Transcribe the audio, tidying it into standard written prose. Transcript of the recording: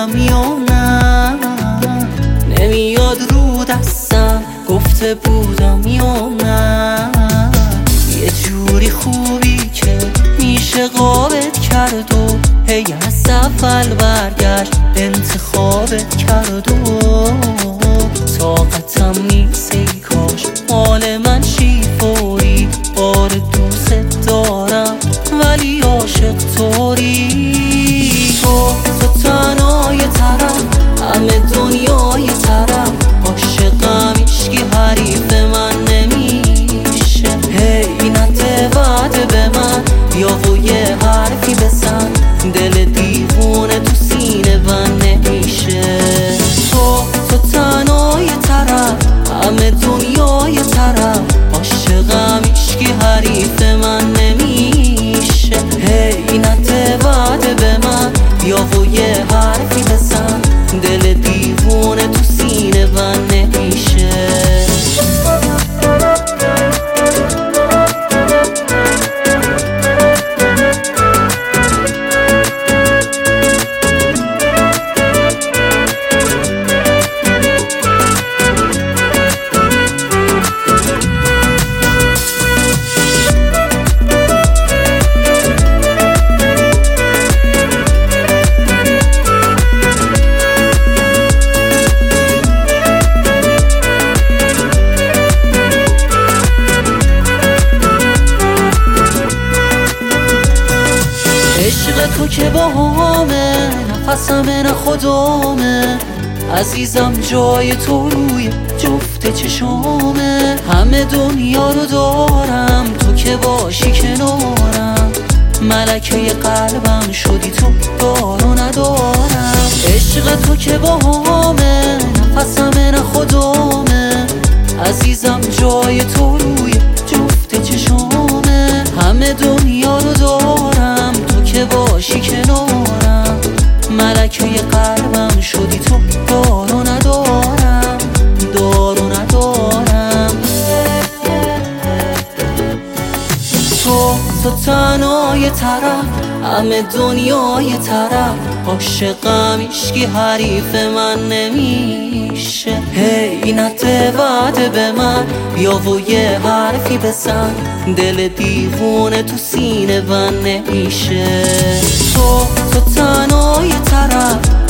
بودم یا نه، نمیاد رو دستم گفته بودم یا نه. یه جوری خوبی که میشه قابت کرد و هی از اول برگشت انتخابت کرد و طاقتم نیست ای کاش مال من شی فوری. آره دوست دارم ولی عاشق طوری. تو تنها یه طرف، همه دنیا یه طرف، عاشقم هیچکی حریف من نمیشه. هی نده وعده به من یا و یه حرفی بزن، دل دیوونه تو سینه بند نمیشه. تو تنها یه طرف، همه دنیا یه طرف، عاشقم هیچکی حریف من نمیشه. هی نده وعده به من یا و یه حرفی بزن، دل دیوونه تو سینه بند نمیشه. عشق تو که با همه نفسم نه خودمه، عزیزم جای تو روی جفت چشامه. همه دنیا رو دارم تو که باشی کنارم، ملکه قلبم شدی تو دارو ندارم. عشق تو که با همه نفسم نه خودمه، عزیزم جای تو روی جفت چشامه. همه دنیا رو دارم تو که باشی کنارم، ملکه قلبم شدی تو دارو ندارم، دارو ندارم. تو تنها یه طرف، همه دنیا یه طرف، عاشقم هیچکی حریف من نمیشه. هی نده وعده به من یا و یه حرفی بزن، دل دیوونه تو سینه بند نمیشه. تو تنها یه طرف،